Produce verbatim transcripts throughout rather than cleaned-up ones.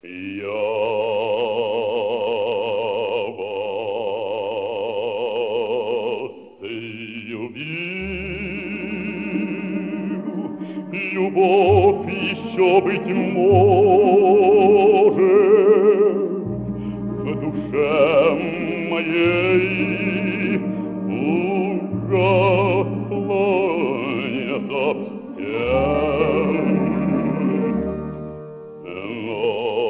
Я вас любил, любовь еще, быть может, в душе моей угасла не совсем. Но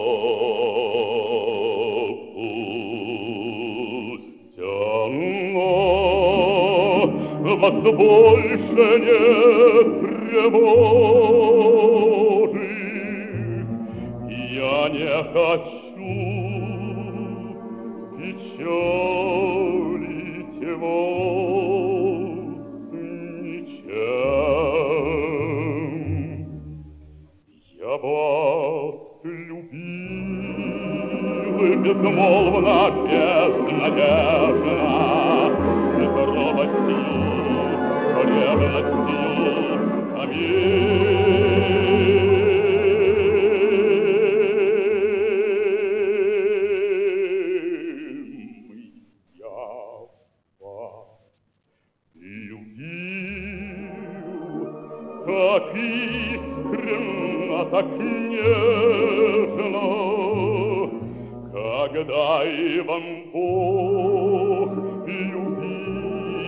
пусть она вас больше не тревожит. Я не хочу печалить вас ничем. Я вас любил безмолвно, безнадежно, с робостью, ревностью, аминь. Я вас любил так искренно, так нежно, когда и вам Бог,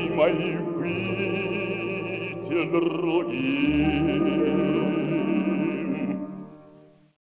любимой, быть другим.